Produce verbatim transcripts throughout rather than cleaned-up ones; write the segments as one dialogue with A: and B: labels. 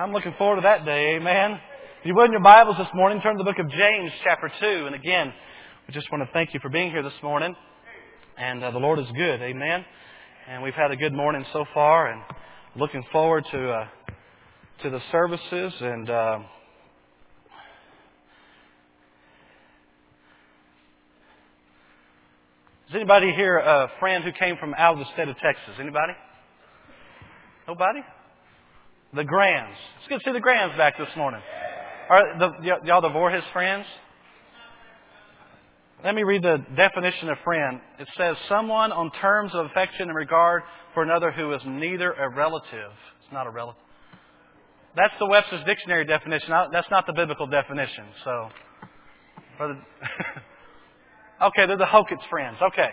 A: I'm looking forward to that day. Amen. If you would in your Bibles this morning, turn to the book of James chapter two. And again, we just want to thank you for being here this morning. And uh, the Lord is good. Amen. And we've had a good morning so far, and looking forward to uh, to the services. And uh, is anybody here a friend who came from out of the state of Texas? Anybody? Nobody? The Grands. It's good to see the Grands back this morning. Are the, y'all the Voorhees friends? Let me read the definition of friend. It says, someone on terms of affection and regard for another who is neither a relative. It's not a relative. That's the Webster's Dictionary definition. That's not the biblical definition. So, brother, okay, they're the Hokit's friends. Okay.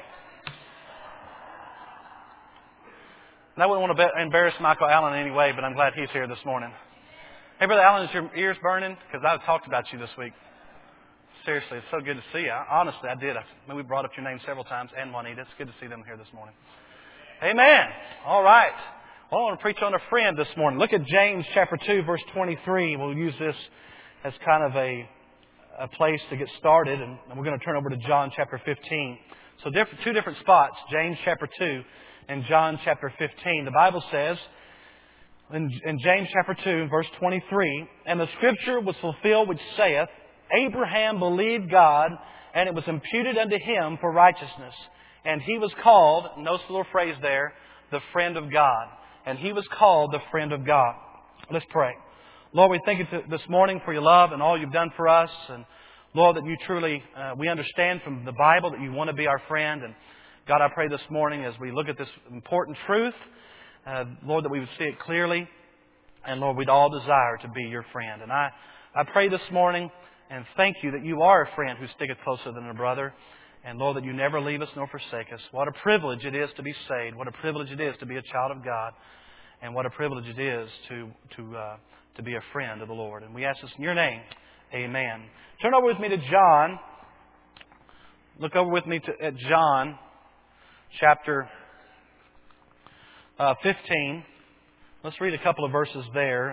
A: And I wouldn't want to embarrass Michael Allen in any way, but I'm glad he's here this morning. Hey, Brother Allen, is your ears burning? Because I've talked about you this week. Seriously, it's so good to see you. Honestly, I did. I mean, we brought up your name several times, and Juanita. It's good to see them here this morning. Amen. All right. Well, I want to preach on a friend this morning. Look at James chapter two, verse twenty-three. We'll use this as kind of a, a place to get started, and we're going to turn over to John chapter fifteen. So different, two different spots, James chapter two and John chapter fifteen. The Bible says, in, in James chapter two, verse twenty-three, and the scripture was fulfilled which saith, Abraham believed God, and it was imputed unto him for righteousness. And he was called, notice the little phrase there, the friend of God. And he was called the friend of God. Let's pray. Lord, we thank you this morning for your love and all you've done for us. And Lord, that you truly, uh, we understand from the Bible that you want to be our friend. And God, I pray this morning as we look at this important truth, uh, Lord, that we would see it clearly. And Lord, we'd all desire to be your friend. And I, I pray this morning and thank you that you are a friend who sticketh closer than a brother. And Lord, that you never leave us nor forsake us. What a privilege it is to be saved. What a privilege it is to be a child of God. And what a privilege it is to to uh, to be a friend of the Lord. And we ask this in your name. Amen. Turn over with me to John. Look over with me to, at John chapter uh, fifteen. Let's read a couple of verses there.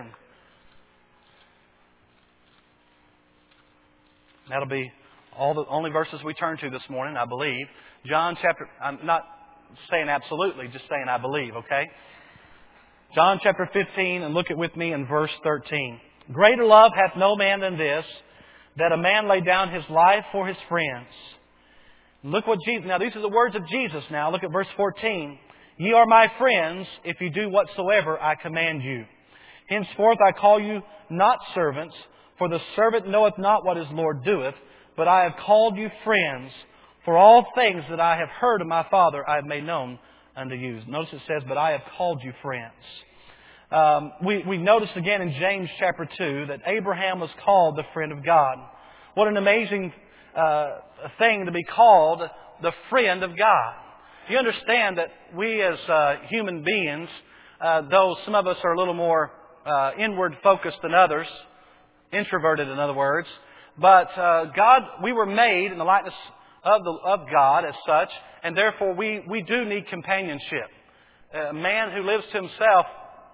A: That'll be all the only verses we turn to this morning, I believe. John chapter, I'm not saying absolutely, just saying I believe, okay? John chapter fifteen, and look at with me in verse thirteen. Greater love hath no man than this, that a man lay down his life for his friends. Look what Jesus, now these are the words of Jesus now. Look at verse fourteen. Ye are my friends, if you do whatsoever I command you. Henceforth I call you not servants, for the servant knoweth not what his Lord doeth, but I have called you friends, for all things that I have heard of my Father I have made known unto you. Notice it says, but I have called you friends. Um, we, we noticed again in James chapter two that Abraham was called the friend of God. What an amazing uh, thing to be called the friend of God. You understand that we as uh, human beings, uh, though some of us are a little more uh, inward focused than others, introverted in other words, but uh, God, we were made in the likeness of the of God as such, and therefore we, we do need companionship. A man who lives to himself,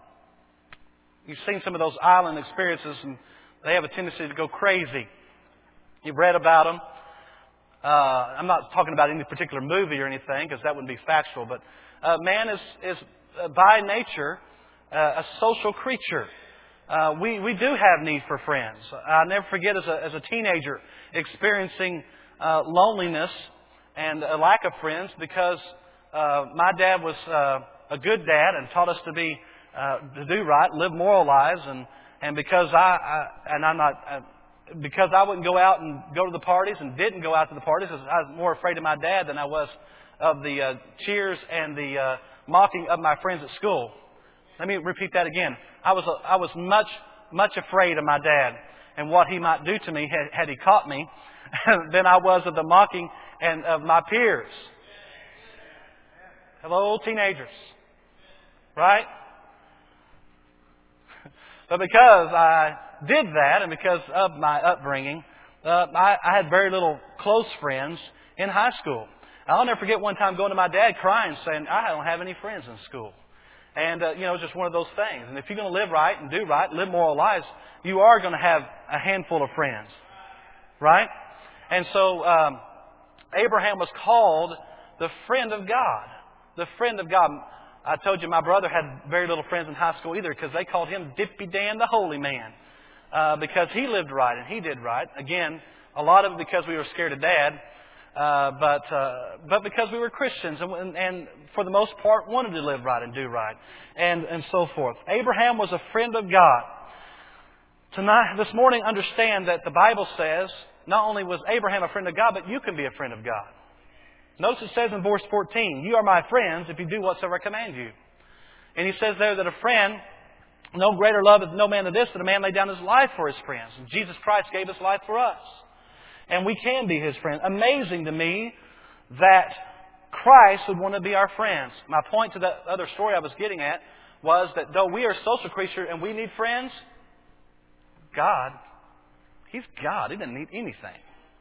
A: you've seen some of those island experiences, and they have a tendency to go crazy. You've read about them. Uh, I'm not talking about any particular movie or anything, because that wouldn't be factual, but uh, man is, is uh, by nature uh, a social creature. Uh, we, we do have need for friends. I'll never forget as a, as a teenager experiencing uh, loneliness and a lack of friends because uh, my dad was uh, a good dad and taught us to be uh, to do right, live moral lives, and and because I, I and I'm not uh, because I wouldn't go out and go to the parties and didn't go out to the parties, because I was more afraid of my dad than I was of the uh, cheers and the uh, mocking of my friends at school. Let me repeat that again. I was I was much much afraid of my dad and what he might do to me had, had he caught me than I was of the mocking and of my peers. Hello, teenagers, right? But because I did that, and because of my upbringing, uh, I, I had very little close friends in high school. I'll never forget one time going to my dad crying, saying, "I don't have any friends in school." And, uh, you know, it's just one of those things. And if you're going to live right and do right, live moral lives, you are going to have a handful of friends. Right? And so um, Abraham was called the friend of God. The friend of God. I told you my brother had very little friends in high school either because they called him Dippy Dan the Holy Man. Uh, because he lived right and he did right. Again, a lot of it because we were scared of Dad. Uh, but uh, but because we were Christians and, and for the most part wanted to live right and do right. And, and so forth. Abraham was a friend of God. Tonight, this morning, understand that the Bible says not only was Abraham a friend of God, but you can be a friend of God. Notice it says in verse fourteen, you are my friends if you do whatsoever I command you. And he says there that a friend, no greater love is no man than this, that a man lay down his life for his friends. And Jesus Christ gave his life for us. And we can be His friends. Amazing to me that Christ would want to be our friends. My point to that other story I was getting at was that though we are a social creature and we need friends, God, He's God. He doesn't need anything.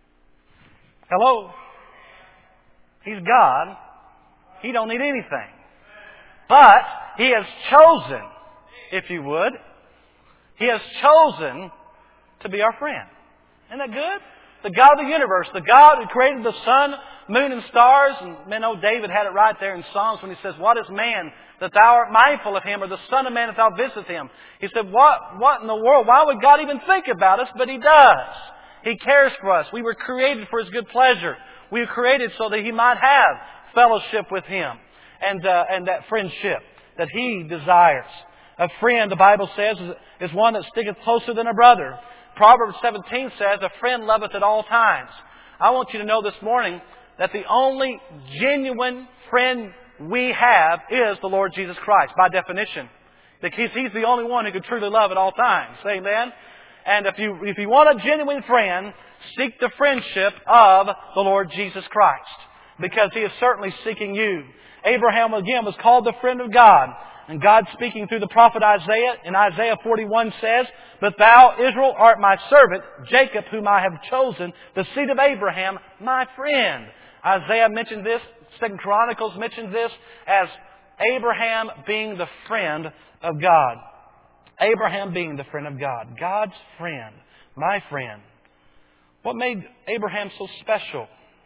A: Hello? He's God. He don't need anything. But He has chosen, if you would, He has chosen to be our friend. Isn't that good? The God of the universe, the God who created the sun, moon, and stars. And man, oh, David had it right there in Psalms when he says, what is man that thou art mindful of him, or the son of man that thou visitest him? He said, what, what in the world? Why would God even think about us? But He does. He cares for us. We were created for His good pleasure. We were created so that He might have fellowship with Him and, uh, and that friendship that He desires. A friend, the Bible says, is, is one that sticketh closer than a brother. Proverbs seventeen says, a friend loveth at all times. I want you to know this morning that the only genuine friend we have is the Lord Jesus Christ, by definition. Because He's the only one who can truly love at all times. Amen? And if you, if you want a genuine friend, seek the friendship of the Lord Jesus Christ. Because He is certainly seeking you. Abraham, again, was called the friend of God. And God, speaking through the prophet Isaiah, in Isaiah forty-one says, but thou, Israel, art my servant, Jacob, whom I have chosen, the seed of Abraham, my friend. Isaiah mentioned this, Second Chronicles mentions this as Abraham being the friend of God. Abraham being the friend of God. God's friend. My friend. What made Abraham so special?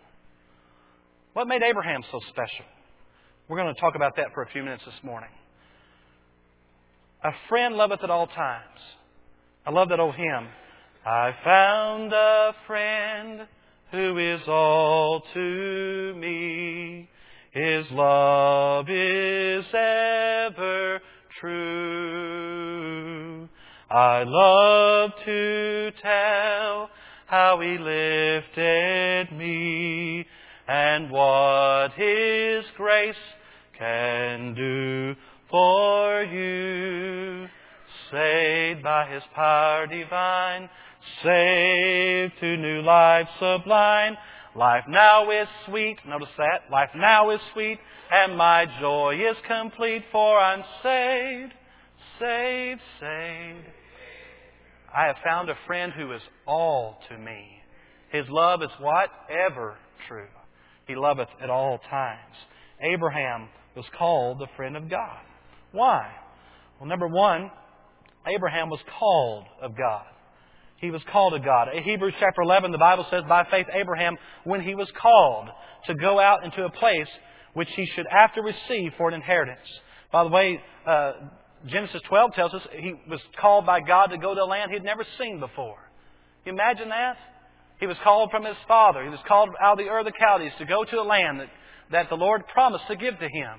A: What made Abraham so special? We're going to talk about that for a few minutes this morning. A friend loveth at all times. I love that old hymn. I found a friend who is all to me. His love is ever true. I love to tell how He lifted me and what His grace can do for you. Saved by His power divine, saved to new life sublime. Life now is sweet. Notice that. Life now is sweet, and my joy is complete, for I'm saved, saved, saved. I have found a friend who is all to me. His love is what? Ever true. He loveth at all times. Abraham was called the friend of God. Why? Well, number one, Abraham was called of God. He was called of God. In Hebrews chapter eleven, the Bible says, by faith Abraham, when he was called to go out into a place which he should after receive for an inheritance. By the way, uh, Genesis twelve tells us he was called by God to go to a land he'd never seen before. Can you imagine that? He was called from his father. He was called out of the Ur of the Chaldees to go to a land that, that the Lord promised to give to him.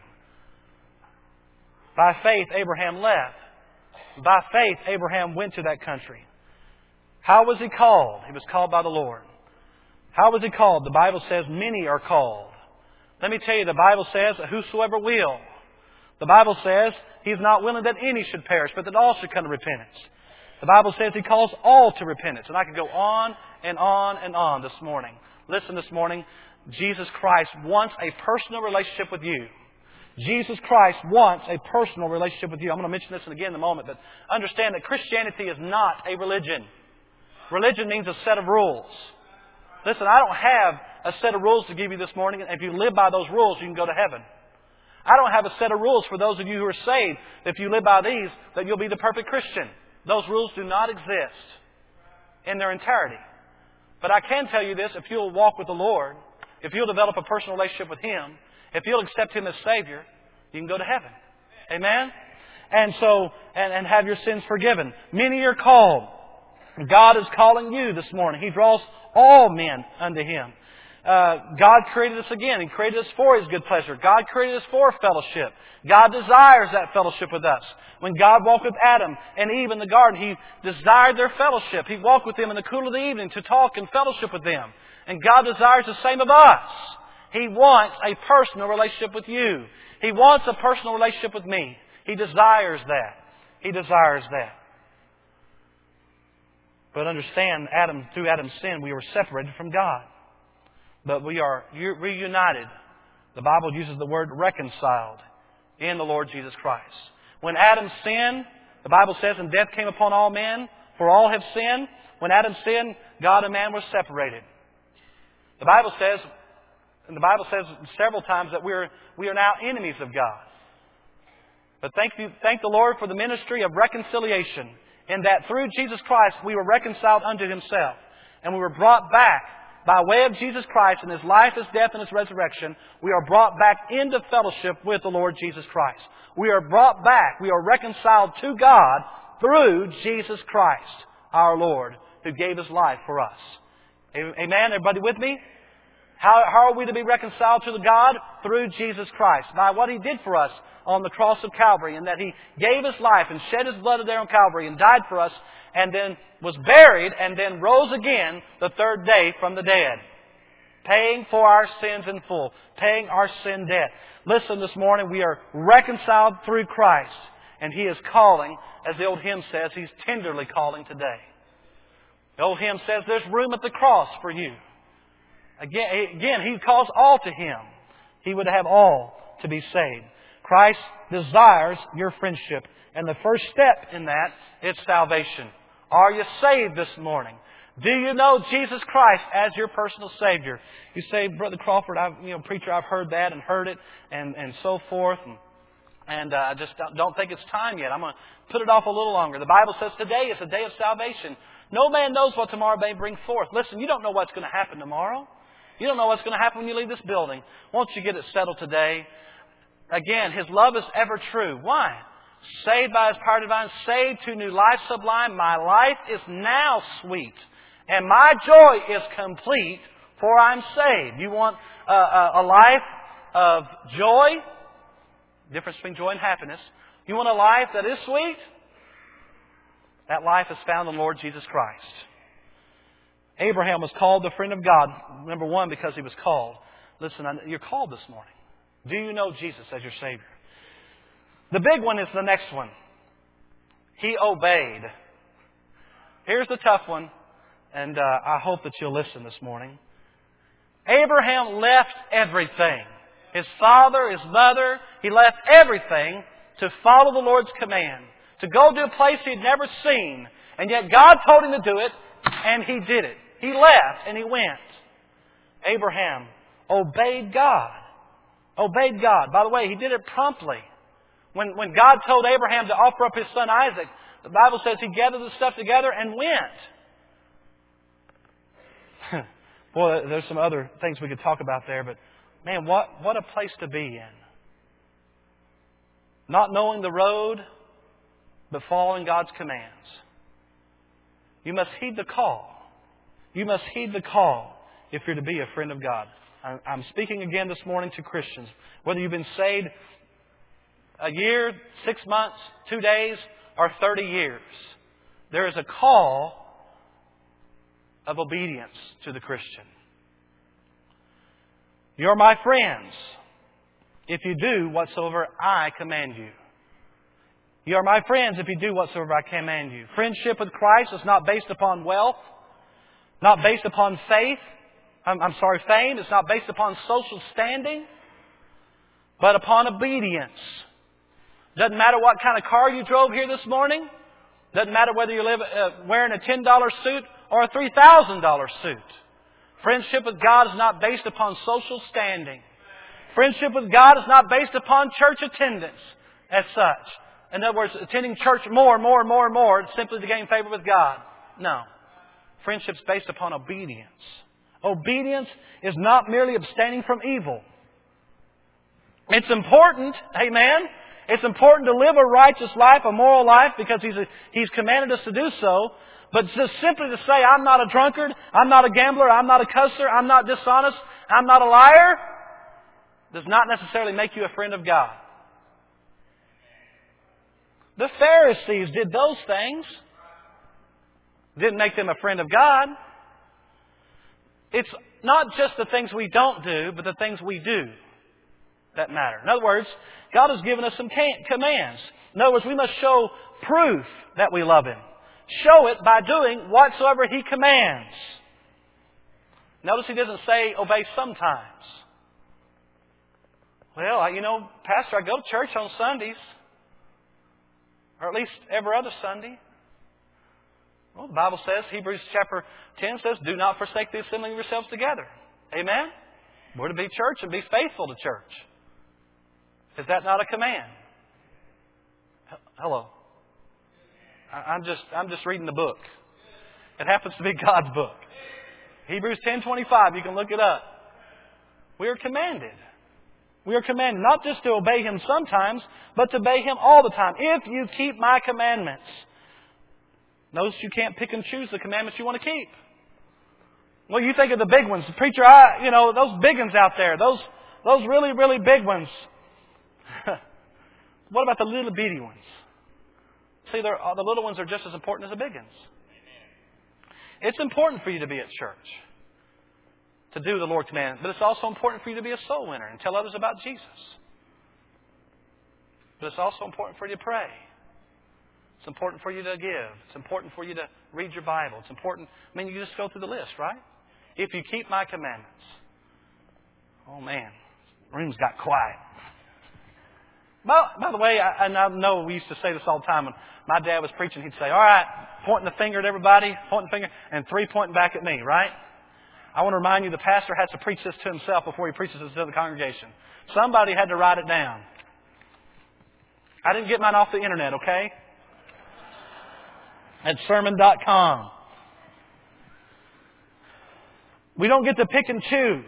A: By faith, Abraham left. By faith, Abraham went to that country. How was he called? He was called by the Lord. How was he called? The Bible says many are called. Let me tell you, the Bible says whosoever will. The Bible says He's not willing that any should perish, but that all should come to repentance. The Bible says He calls all to repentance. And I could go on and on and on this morning. Listen this morning. Jesus Christ wants a personal relationship with you. Jesus Christ wants a personal relationship with you. I'm going to mention this again in a moment, but understand that Christianity is not a religion. Religion means a set of rules. Listen, I don't have a set of rules to give you this morning, and if you live by those rules, you can go to heaven. I don't have a set of rules for those of you who are saved. If you live by these, that you'll be the perfect Christian. Those rules do not exist in their entirety. But I can tell you this, if you'll walk with the Lord, if you'll develop a personal relationship with Him, if you'll accept Him as Savior, you can go to heaven. Amen? And so, and, and have your sins forgiven. Many are called. God is calling you this morning. He draws all men unto Him. Uh, God created us again. He created us for His good pleasure. God created us for fellowship. God desires that fellowship with us. When God walked with Adam and Eve in the garden, He desired their fellowship. He walked with them in the cool of the evening to talk and fellowship with them. And God desires the same of us. He wants a personal relationship with you. He wants a personal relationship with me. He desires that. He desires that. But understand, Adam, through Adam's sin, we were separated from God. But we are reunited. The Bible uses the word reconciled in the Lord Jesus Christ. When Adam sinned, the Bible says, and death came upon all men, for all have sinned. When Adam sinned, God and man were separated. The Bible says, and the Bible says several times that we're we are now enemies of God. But thank you, thank the Lord for the ministry of reconciliation, in that through Jesus Christ we were reconciled unto Himself, and we were brought back. By way of Jesus Christ and His life, His death, and His resurrection, we are brought back into fellowship with the Lord Jesus Christ. We are brought back, we are reconciled to God through Jesus Christ, our Lord, who gave His life for us. Amen? Everybody with me? How, how are we to be reconciled to God? Through Jesus Christ. By what He did for us on the cross of Calvary, and that He gave His life and shed His blood there on Calvary and died for us, and then was buried and then rose again the third day from the dead. Paying for our sins in full. Paying our sin debt. Listen, this morning we are reconciled through Christ. And He is calling, as the old hymn says, He's tenderly calling today. The old hymn says, there's room at the cross for you. Again, again, He calls all to Him. He would have all to be saved. Christ desires your friendship. And the first step in that is salvation. Are you saved this morning? Do you know Jesus Christ as your personal Savior? You say, Brother Crawford, I've, you know, preacher, I've heard that and heard it and, and so forth. And, and uh, I just don't, don't think it's time yet. I'm going to put it off a little longer. The Bible says today is a day of salvation. No man knows what tomorrow may bring forth. Listen, you don't know what's going to happen tomorrow. You don't know what's going to happen when you leave this building. Won't you get it settled today? Again, His love is ever true. Why? Saved by His power divine, saved to new life sublime. My life is now sweet, and my joy is complete, for I'm saved. You want a, a, a life of joy? Difference between joy and happiness. You want a life that is sweet? That life is found in the Lord Jesus Christ. Abraham was called the friend of God. Number one, because he was called. Listen, you're called this morning. Do you know Jesus as your Savior? The big one is the next one. He obeyed. Here's the tough one, and uh, I hope that you'll listen this morning. Abraham left everything. His father, his mother, he left everything to follow the Lord's command. To go to a place he'd never seen. And yet God told him to do it, and he did it. He left, and he went. Abraham obeyed God. Obeyed God. By the way, he did it promptly. When, when God told Abraham to offer up his son Isaac, the Bible says he gathered the stuff together and went. Boy, there's some other things we could talk about there, but man, what, what a place to be in. Not knowing the road, but following God's commands. You must heed the call. You must heed the call if you're to be a friend of God. I'm speaking again this morning to Christians. Whether you've been saved a year, six months, two days, or thirty years, there is a call of obedience to the Christian. You're my friends if you do whatsoever I command you. You are my friends if you do whatsoever I command you. Friendship with Christ is not based upon wealth, not based upon faith. I'm, I'm sorry, fame. It's not based upon social standing, but upon obedience. Doesn't matter what kind of car you drove here this morning. Doesn't matter whether you live uh, wearing a ten dollar suit or a three thousand dollar suit. Friendship with God is not based upon social standing. Friendship with God is not based upon church attendance as such. In other words, attending church more and more and more and more simply to gain favor with God. No. Friendship's based upon obedience. Obedience is not merely abstaining from evil. It's important, amen. It's important to live a righteous life, a moral life, because He's, a, he's commanded us to do so. But just simply to say, I'm not a drunkard, I'm not a gambler, I'm not a cusser, I'm not dishonest, I'm not a liar, does not necessarily make you a friend of God. The Pharisees did those things. Didn't make them a friend of God. It's not just the things we don't do, but the things we do that matter. In other words, God has given us some commands. In other words, we must show proof that we love Him. Show it by doing whatsoever He commands. Notice He doesn't say obey sometimes. Well, you know, Pastor, I go to church on Sundays. Or at least every other Sunday. Well, the Bible says, Hebrews chapter ten says, do not forsake the assembling of yourselves together. Amen? We're to be church and be faithful to church. Is that not a command? Hello. I'm just, I'm just reading the book. It happens to be God's book. Hebrews ten twenty-five, you can look it up. We are commanded. We are commanded not just to obey Him sometimes, but to obey Him all the time. If you keep My commandments. Notice you can't pick and choose the commandments you want to keep. Well, you think of the big ones. Preacher, I, you know, those big ones out there. Those, those really, really big ones. What about the little bitty ones? See, the little ones are just as important as the big ones. It's important for you to be at church, to do the Lord's commandments, but it's also important for you to be a soul winner and tell others about Jesus. But it's also important for you to pray. It's important for you to give. It's important for you to read your Bible. It's important. I mean, you just go through the list, right? If you keep My commandments. Oh, man. The room's got quiet. By, by the way, I, and I know we used to say this all the time. When my dad was preaching, he'd say, all right, pointing the finger at everybody, pointing the finger, and three pointing back at me, right? I want to remind you the pastor has to preach this to himself before he preaches this to the congregation. Somebody had to write it down. I didn't get mine off the internet, okay? At sermon dot com. We don't get to pick and choose.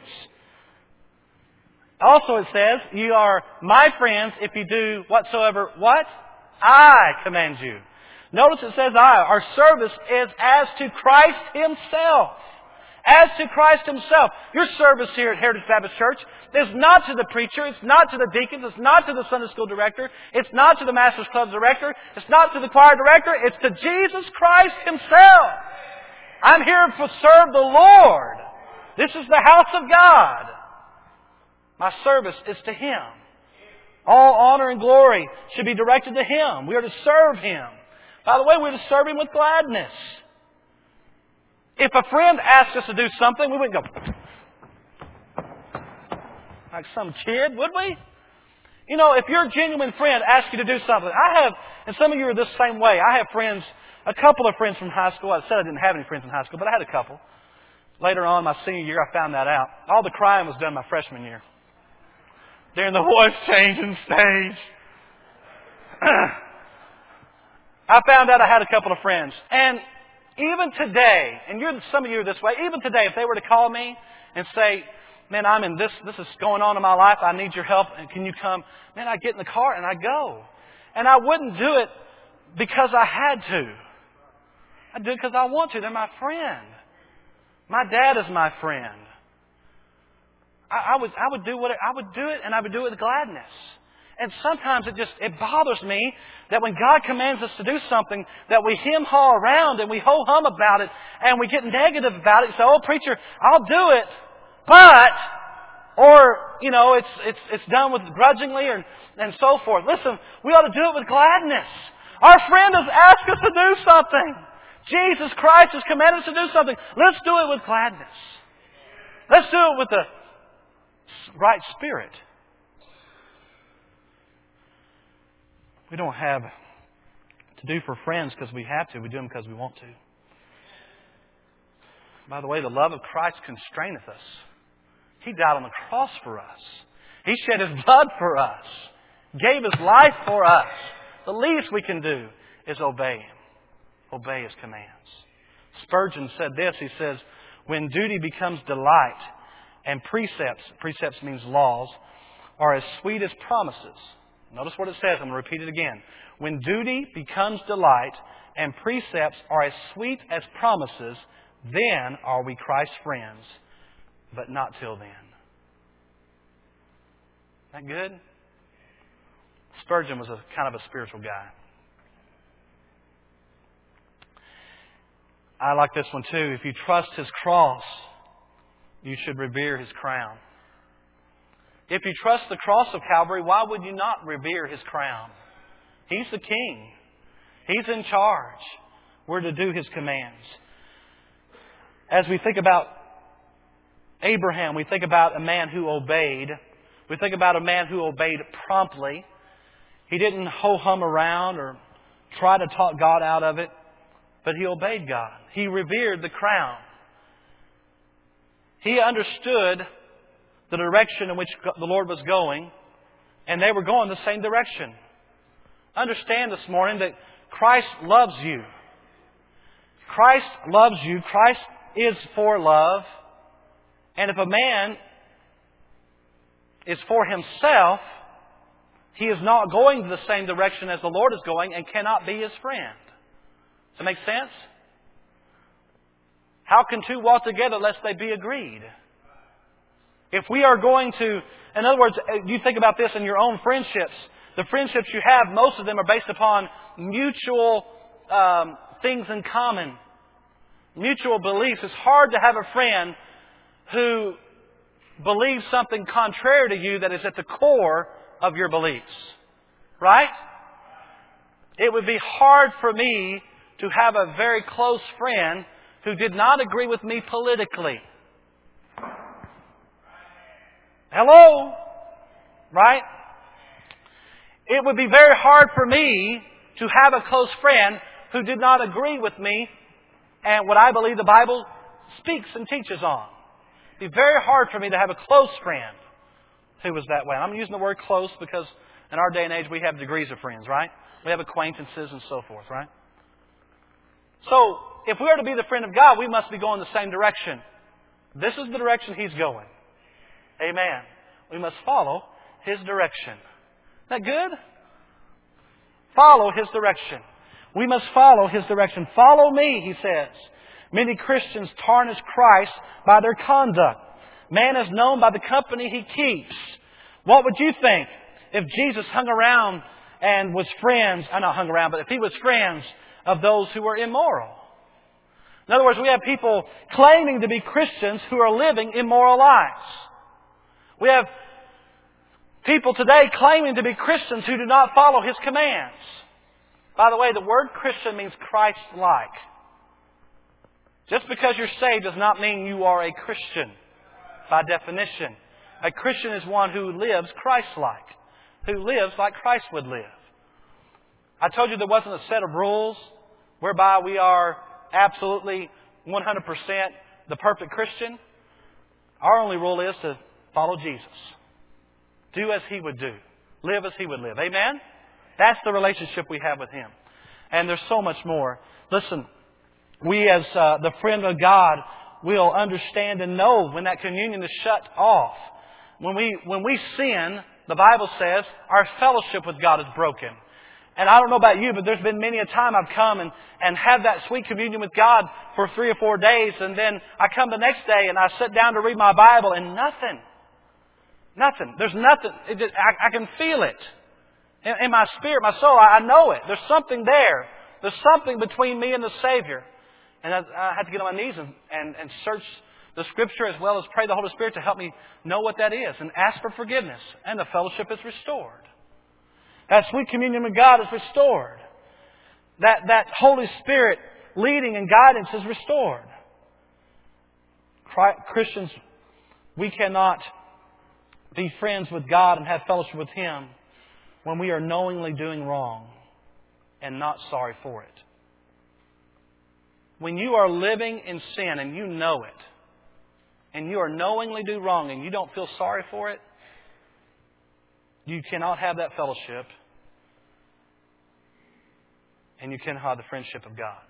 A: Also it says, you are My friends if you do whatsoever, what? I command you. Notice it says I. Our service is as to Christ Himself. As to Christ Himself. Your service here at Heritage Baptist Church is not to the preacher, it's not to the deacons, it's not to the Sunday school director, it's not to the Masters Club director, it's not to the choir director, it's to Jesus Christ Himself. I'm here to serve the Lord. This is the house of God. My service is to Him. All honor and glory should be directed to Him. We are to serve Him. By the way, we're to serve Him with gladness. If a friend asked us to do something, we wouldn't go like some kid, would we? You know, if your genuine friend asks you to do something, I have, and some of you are this same way. I have friends, a couple of friends from high school. I said I didn't have any friends in high school, but I had a couple. Later on, my senior year, I found that out. All the crying was done my freshman year. During the voice changing stage. I found out I had a couple of friends. And even today, and you're, some of you are this way, even today, if they were to call me and say, man, I'm in this, this is going on in my life, I need your help, and can you come? Man, I get in the car and I go. And I wouldn't do it because I had to. I do it because I want to. They're my friend. My dad is my friend. I, I would, I would do what I would do it, and I would do it with gladness. And sometimes it just, it bothers me that when God commands us to do something, that we hem-haw around and we ho-hum about it and we get negative about it and say, oh, preacher, I'll do it, but, or, you know, it's, it's, it's done with grudgingly or, and so forth. Listen, we ought to do it with gladness. Our friend has asked us to do something. Jesus Christ has commanded us to do something. Let's do it with gladness. Let's do it with the right spirit. We don't have to do for friends because we have to. We do them because we want to. By the way, the love of Christ constraineth us. He died on the cross for us. He shed His blood for us. Gave His life for us. The least we can do is obey Him. Obey His commands. Spurgeon said this. He says, when duty becomes delight and precepts, precepts means laws, are as sweet as promises. Notice what it says. I'm going to repeat it again. When duty becomes delight and precepts are as sweet as promises, then are we Christ's friends, but not till then. Isn't that good? Spurgeon was a kind of a spiritual guy. I like this one too. If you trust His cross, you should revere His crown. If you trust the cross of Calvary, why would you not revere His crown? He's the King. He's in charge. We're to do His commands. As we think about Abraham, we think about a man who obeyed. We think about a man who obeyed promptly. He didn't ho-hum around or try to talk God out of it, but he obeyed God. He revered the crown. He understood the direction in which the Lord was going, and they were going the same direction. Understand this morning that Christ loves you. Christ loves you. Christ is for love. And if a man is for himself, he is not going the same direction as the Lord is going and cannot be His friend. Does that make sense? How can two walk together lest they be agreed? If we are going to, in other words, you think about this in your own friendships. The friendships you have, most of them are based upon mutual um, things in common. Mutual beliefs. It's hard to have a friend who believes something contrary to you that is at the core of your beliefs. Right? It would be hard for me to have a very close friend who did not agree with me politically. Hello? Right? It would be very hard for me to have a close friend who did not agree with me and what I believe the Bible speaks and teaches on. It would be very hard for me to have a close friend who was that way. I'm using the word close because in our day and age we have degrees of friends, right? We have acquaintances and so forth, right? So, if we are to be the friend of God, we must be going the same direction. This is the direction He's going. Amen. We must follow His direction. Isn't that good? Follow His direction. We must follow His direction. Follow me, He says. Many Christians tarnish Christ by their conduct. Man is known by the company he keeps. What would you think if Jesus hung around and was friends, uh, not hung around, but if He was friends of those who were immoral? In other words, we have people claiming to be Christians who are living immoral lives. We have people today claiming to be Christians who do not follow His commands. By the way, the word Christian means Christ-like. Just because you're saved does not mean you are a Christian by definition. A Christian is one who lives Christ-like, who lives like Christ would live. I told you there wasn't a set of rules whereby we are absolutely one hundred percent the perfect Christian. Our only rule is to follow Jesus. Do as He would do. Live as He would live. Amen? That's the relationship we have with Him. And there's so much more. Listen, we as uh, the friend of God will understand and know when that communion is shut off. When we, when we sin, the Bible says, our fellowship with God is broken. And I don't know about you, but there's been many a time I've come and, and had that sweet communion with God for three or four days. And then I come the next day and I sit down to read my Bible and nothing. Nothing. There's nothing. It just, I, I can feel it. In, in my spirit, my soul, I, I know it. There's something there. There's something between me and the Savior. And I, I had to get on my knees and, and, and search the Scripture as well as pray the Holy Spirit to help me know what that is and ask for forgiveness. And the fellowship is restored. That sweet communion with God is restored. That, that Holy Spirit leading and guidance is restored. Christians, we cannot be friends with God and have fellowship with Him when we are knowingly doing wrong and not sorry for it. When you are living in sin and you know it, and you are knowingly do wrong and you don't feel sorry for it, You cannot have that fellowship, and you cannot have the friendship of God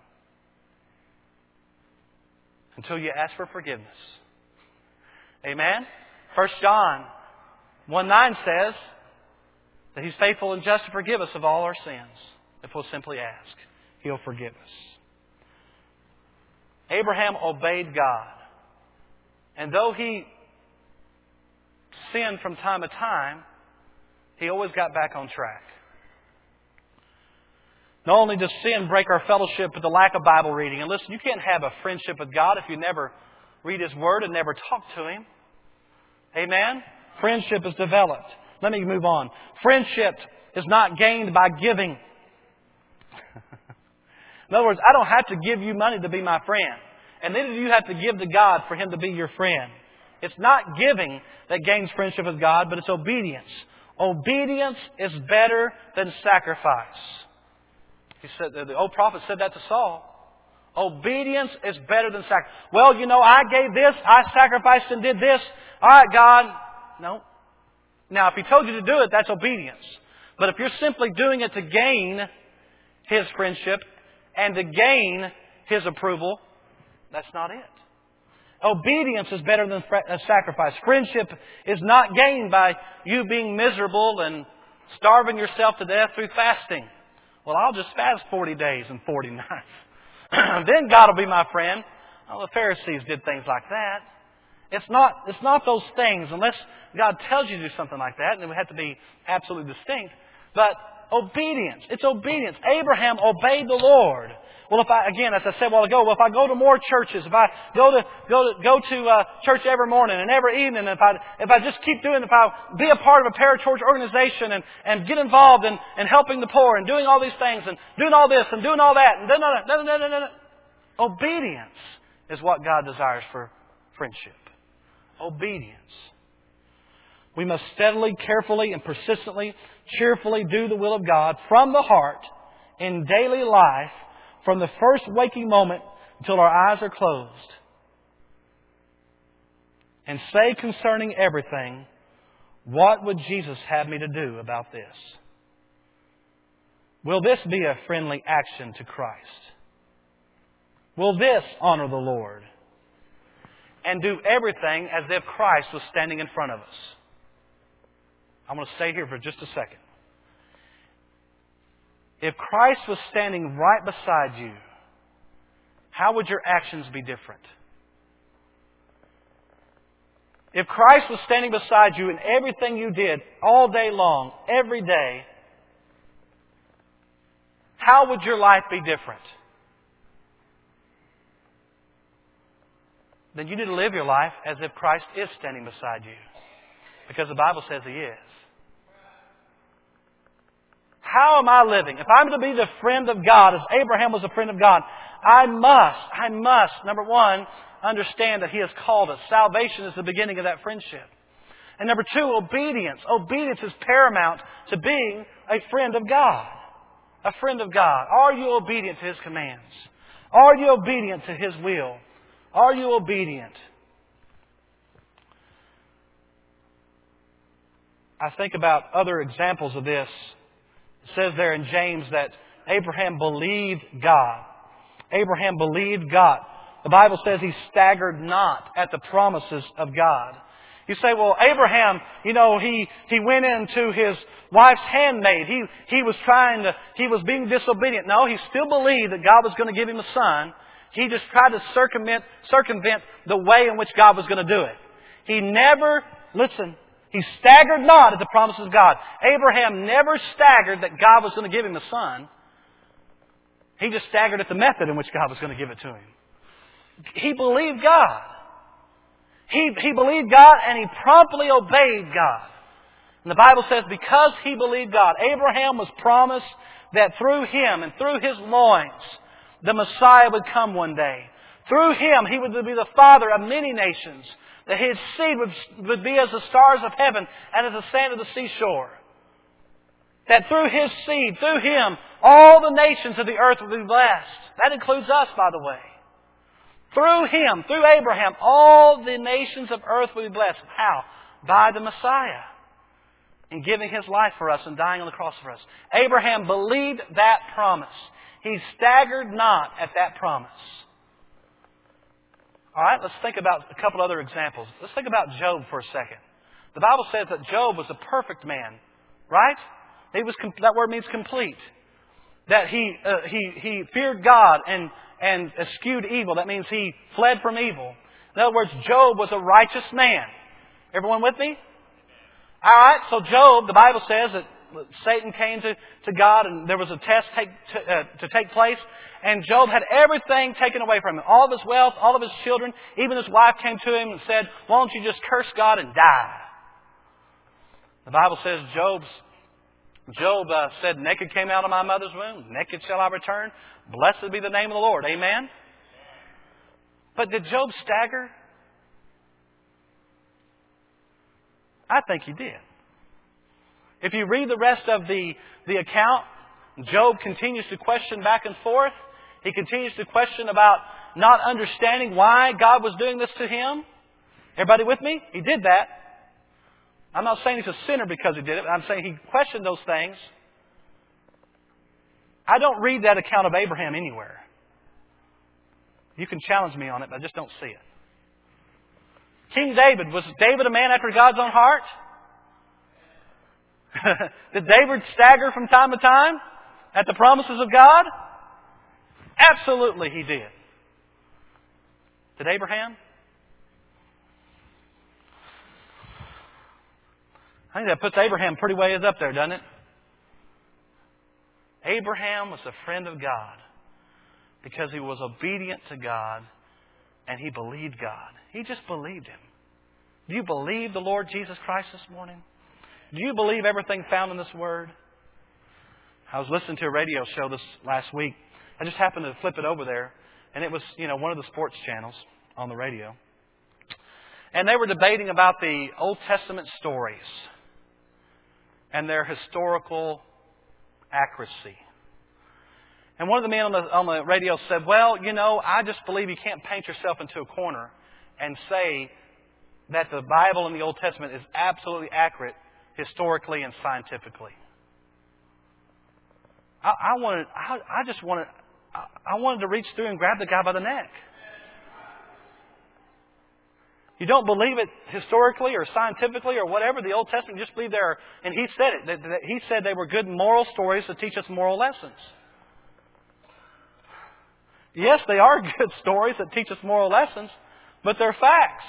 A: until you ask for forgiveness. Amen? First John one nine says that He's faithful and just to forgive us of all our sins if we'll simply ask. He'll forgive us. Abraham obeyed God. And though he sinned from time to time, he always got back on track. Not only does sin break our fellowship with the lack of Bible reading. And listen, you can't have a friendship with God if you never read His Word and never talk to Him. Amen? Friendship is developed. Let me move on. Friendship is not gained by giving. In other words, I don't have to give you money to be my friend. And neither do you have to give to God for Him to be your friend. It's not giving that gains friendship with God, but it's obedience. Obedience is better than sacrifice. He said, the old prophet said that to Saul. Obedience is better than sacrifice. Well, you know, I gave this, I sacrificed and did this. All right, God. No. Now, if He told you to do it, that's obedience. But if you're simply doing it to gain His friendship and to gain His approval, that's not it. Obedience is better than sacrifice. Friendship is not gained by you being miserable and starving yourself to death through fasting. Well, I'll just fast forty days and forty nights. Then God will be my friend. Well, the Pharisees did things like that. It's not, it's not those things, unless God tells you to do something like that, and it would have to be absolutely distinct. But obedience. It's obedience. Abraham obeyed the Lord. Well, if I, again, as I said a while ago, well, if I go to more churches, if I go to, go to, go to uh, church every morning and every evening, if I, if I just keep doing, if I be a part of a parachurch organization and, and get involved in, in helping the poor and doing all these things and doing all this and doing all that and no, no, no, no, no, no, no. Obedience is what God desires for friendship. Obedience. We must steadily, carefully, and persistently, cheerfully do the will of God from the heart in daily life, from the first waking moment until our eyes are closed. And say concerning everything, what would Jesus have me to do about this? Will this be a friendly action to Christ? Will this honor the Lord? And do everything as if Christ was standing in front of us. I'm going to stay here for just a second. If Christ was standing right beside you, how would your actions be different? If Christ was standing beside you in everything you did all day long, every day, how would your life be different? Then you need to live your life as if Christ is standing beside you. Because the Bible says He is. How am I living? If I'm to be the friend of God, as Abraham was a friend of God, I must, I must, number one, understand that He has called us. Salvation is the beginning of that friendship. And number two, obedience. Obedience is paramount to being a friend of God. A friend of God. Are you obedient to His commands? Are you obedient to His will? Are you obedient? I think about other examples of this. It says there in James that Abraham believed God. Abraham believed God. The Bible says he staggered not at the promises of God. You say, well, Abraham, you know, he, he went into his wife's handmaid. He, he was trying to, he was being disobedient. No, he still believed that God was going to give him a son. He just tried to circumvent, circumvent the way in which God was going to do it. He never, listen, he staggered not at the promises of God. Abraham never staggered that God was going to give him a son. He just staggered at the method in which God was going to give it to him. He believed God. He, he believed God and he promptly obeyed God. And the Bible says because he believed God, Abraham was promised that through him and through his loins, the Messiah would come one day. Through him, he would be the father of many nations. That his seed would, would be as the stars of heaven and as the sand of the seashore. That through his seed, through him, all the nations of the earth would be blessed. That includes us, by the way. Through him, through Abraham, all the nations of earth would be blessed. How? By the Messiah. in giving His life for us and dying on the cross for us. Abraham believed that promise. He staggered not at that promise. All right, let's think about a couple other examples. Let's think about Job for a second. The Bible says that Job was a perfect man, right? He was, that word means complete. That he uh, he he feared God and and eschewed evil. That means he fled from evil. In other words, Job was a righteous man. Everyone with me? All right. So Job, the Bible says that Satan came to, to God and there was a test take, to, uh, to take place. And Job had everything taken away from him. All of his wealth, all of his children. Even his wife came to him and said, "Why don't you just curse God and die?" The Bible says Job's Job uh, said, "Naked came out of my mother's womb. Naked shall I return. Blessed be the name of the Lord." Amen? But did Job stagger? I think he did. If you read the rest of the, the account, Job continues to question back and forth. He continues to question about not understanding why God was doing this to him. Everybody with me? He did that. I'm not saying he's a sinner because he did it. I'm saying he questioned those things. I don't read that account of Abraham anywhere. You can challenge me on it, but I just don't see it. King David, was David a man after God's own heart? Did David stagger from time to time at the promises of God? Absolutely he did. Did Abraham? I think that puts Abraham pretty ways up there, doesn't it? Abraham was a friend of God because he was obedient to God and he believed God. He just believed Him. Do you believe the Lord Jesus Christ this morning? Do you believe everything found in this Word? I was listening to a radio show this last week. I just happened to flip it over there, and it was, you know, one of the sports channels on the radio. And they were debating about the Old Testament stories and their historical accuracy. And one of the men on the, on the radio said, "Well, you know, I just believe you can't paint yourself into a corner and say that the Bible and the Old Testament is absolutely accurate historically and scientifically." I, I wanted, I, I just wanted, I, I wanted to reach through and grab the guy by the neck. You don't believe it historically or scientifically or whatever, the Old Testament, you just believe there are, and he said it, that, that he said they were good moral stories to teach us moral lessons. Yes, they are good stories that teach us moral lessons, but they're facts.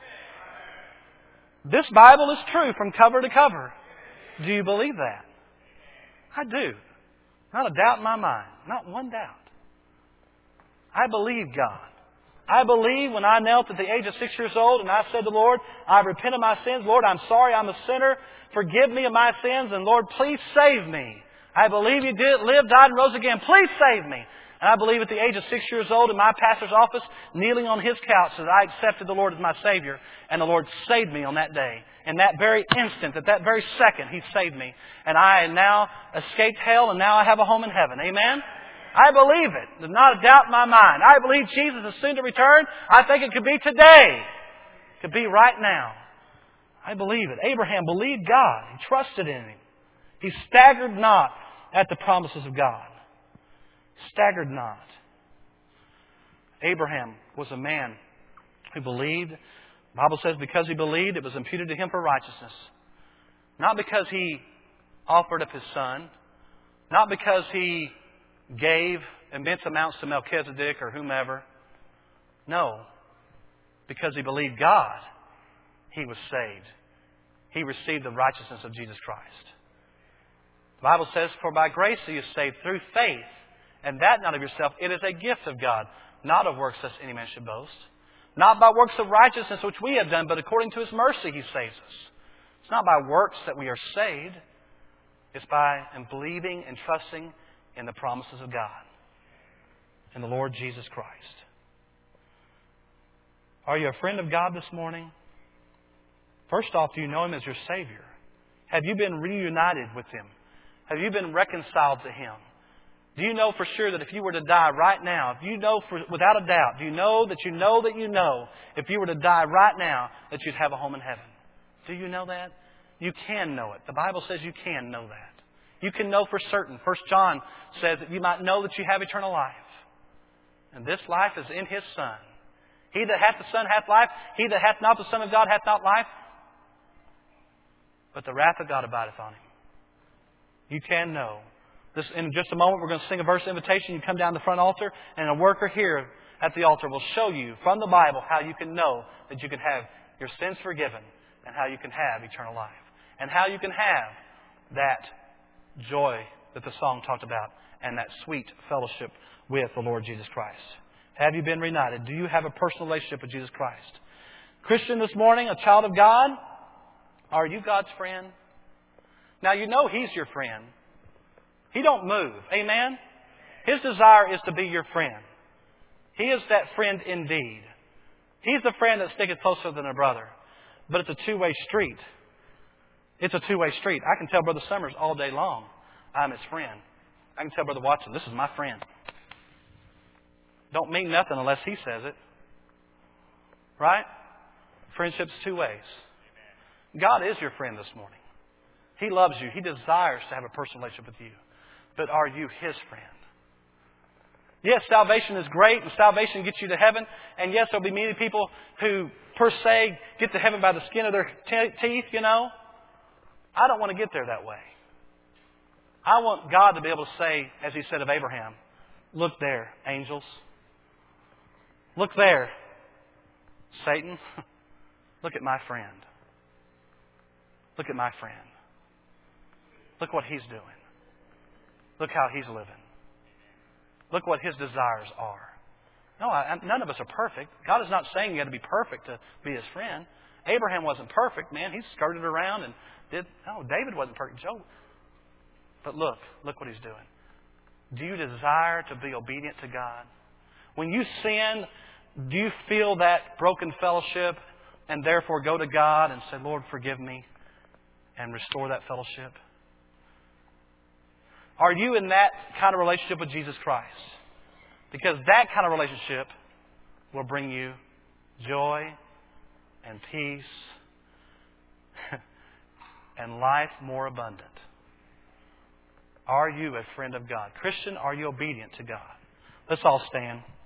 A: This Bible is true from cover to cover. Do you believe that? I do. Not a doubt in my mind. Not one doubt. I believe God. I believe when I knelt at the age of six years old and I said to the Lord, "I repent of my sins. Lord, I'm sorry I'm a sinner. Forgive me of my sins. And Lord, please save me. I believe you did, lived, died, and rose again. Please save me." And I believe at the age of six years old in my pastor's office, kneeling on his couch, that I accepted the Lord as my Savior. And the Lord saved me on that day. In that very instant, at that very second, He saved me. And I now escaped hell and now I have a home in heaven. Amen? I believe it. There's not a doubt in my mind. I believe Jesus is soon to return. I think it could be today. It could be right now. I believe it. Abraham believed God. He trusted in Him. He staggered not at the promises of God. Staggered not. Abraham was a man who believed. The Bible says because he believed, it was imputed to him for righteousness. Not because he offered up his son. Not because he gave immense amounts to Melchizedek or whomever. No. Because he believed God, he was saved. He received the righteousness of Jesus Christ. The Bible says, "For by grace are you saved through faith. And that not of yourself, it is a gift of God, not of works lest any man should boast. Not by works of righteousness which we have done, but according to His mercy He saves us." It's not by works that we are saved. It's by believing and trusting in the promises of God, in the Lord Jesus Christ. Are you a friend of God this morning? First off, do you know Him as your Savior? Have you been reunited with Him? Have you been reconciled to Him? Do you know for sure that if you were to die right now, if you know for, without a doubt, do you know that you know that you know, if you were to die right now, that you'd have a home in heaven? Do you know that? You can know it. The Bible says you can know that. You can know for certain. First John says that you might know that you have eternal life. And this life is in His Son. He that hath the Son hath life. He that hath not the Son of God hath not life. But the wrath of God abideth on him. You can know. This, in just a moment, we're going to sing a verse of invitation. You come down to the front altar, and a worker here at the altar will show you from the Bible how you can know that you can have your sins forgiven and how you can have eternal life. And how you can have that joy that the song talked about and that sweet fellowship with the Lord Jesus Christ. Have you been reunited? Do you have a personal relationship with Jesus Christ? Christian this morning, a child of God, are you God's friend? Now you know He's your friend. He don't move. Amen? His desire is to be your friend. He is that friend indeed. He's the friend that sticketh closer than a brother. But it's a two-way street. It's a two-way street. I can tell Brother Summers all day long, I'm his friend. I can tell Brother Watson, this is my friend. Don't mean nothing unless he says it. Right? Friendship's two ways. God is your friend this morning. He loves you. He desires to have a personal relationship with you. But are you His friend? Yes, salvation is great, and salvation gets you to heaven. And yes, there'll be many people who, per se, get to heaven by the skin of their te- teeth, you know. I don't want to get there that way. I want God to be able to say, as He said of Abraham, look there, angels. Look there, Satan. Look at my friend. Look at my friend. Look what he's doing. Look how he's living. Look what his desires are. No, I, none of us are perfect. God is not saying you got to be perfect to be His friend. Abraham wasn't perfect, man. He skirted around and did... No, David wasn't perfect. Job. But look, look what he's doing. Do you desire to be obedient to God? When you sin, do you feel that broken fellowship and therefore go to God and say, Lord, forgive me, and restore that fellowship? Are you in that kind of relationship with Jesus Christ? Because that kind of relationship will bring you joy and peace and life more abundant. Are you a friend of God? Christian, are you obedient to God? Let's all stand.